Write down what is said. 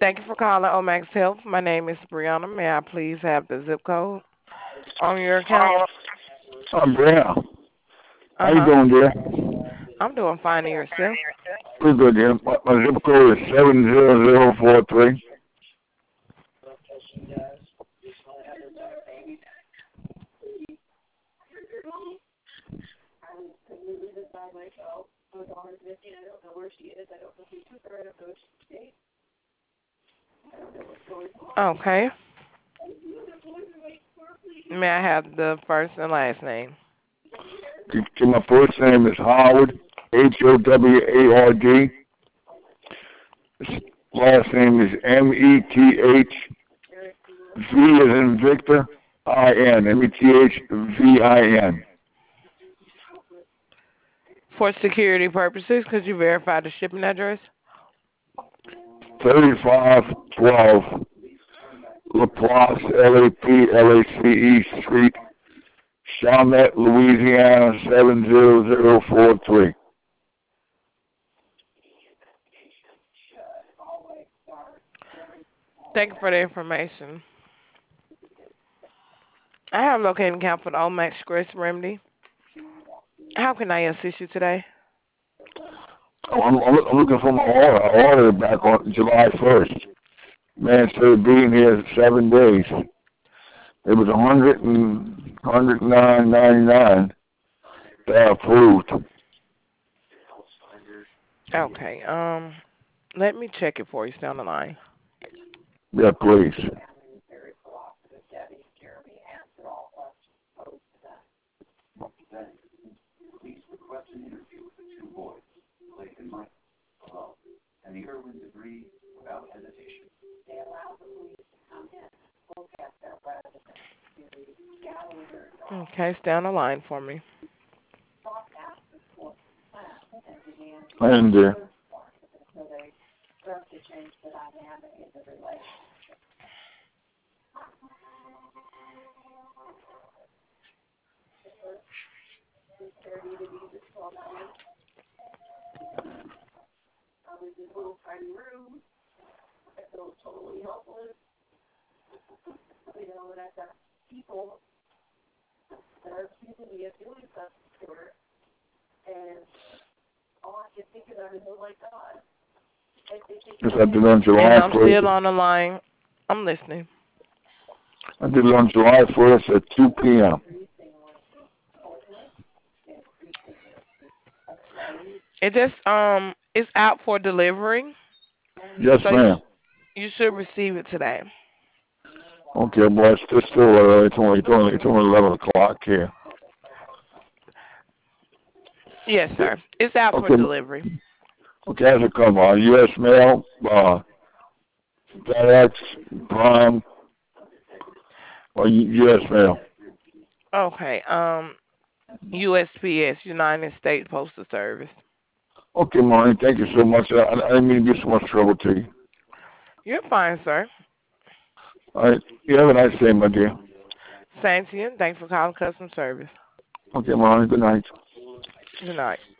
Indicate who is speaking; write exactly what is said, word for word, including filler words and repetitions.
Speaker 1: Thank you for calling Omax Health. My name is Brianna. May I please have the zip code on your account?
Speaker 2: I'm Brianna.
Speaker 1: Uh
Speaker 2: How you
Speaker 1: huh.
Speaker 2: doing, dear?
Speaker 1: I'm doing fine. And yourself?
Speaker 2: Pretty good, dear. My, my zip code is seven zero zero four three.
Speaker 1: Okay. May I have the first and last name?
Speaker 2: My first name is Howard, H O W A R D. Last name is M E T H V as in Victor, I N. M E T H V I N.
Speaker 1: For security purposes, could you verify the shipping address?
Speaker 2: thirty-five twelve LaPlace, L A P L A C E Street, Chalmette, Louisiana, seven zero zero four three.
Speaker 1: Thank you for the information. I have located account for the Omax Stress Remedy. How can I assist you today?
Speaker 2: I'm, I'm I'm looking for my order. I ordered it back on July first. Man started being here seven days. It was a hundred and hundred nine ninety nine. They approved.
Speaker 1: Okay. Um, let me check it for you. Stay on the line.
Speaker 2: Yeah, please.
Speaker 1: Okay, stay on the line for me.
Speaker 2: And uh, just I did it on
Speaker 1: And
Speaker 2: July
Speaker 1: I'm
Speaker 2: first.
Speaker 1: still on the line. I'm listening.
Speaker 2: I did it on July first at two p m.
Speaker 1: It just um it's out for delivery,
Speaker 2: Yes,
Speaker 1: so you
Speaker 2: ma'am.
Speaker 1: sh- you should receive it today.
Speaker 2: Okay, boy, it's still still early. It's only it's only it's only eleven o'clock here.
Speaker 1: Yes, sir. It's out for
Speaker 2: Okay,
Speaker 1: delivery.
Speaker 2: okay, as it come on U S mail, uh, FedEx, Prime, or U S mail.
Speaker 1: Okay. Um, U S P S, United States Postal Service.
Speaker 2: Okay, Marty, thank you so much. I, I didn't mean to give so much trouble to you.
Speaker 1: You're fine, sir.
Speaker 2: All right, you have a nice day, my dear.
Speaker 1: Same to you. Thanks for calling customer service.
Speaker 2: Okay, Marty, good night.
Speaker 1: Good night.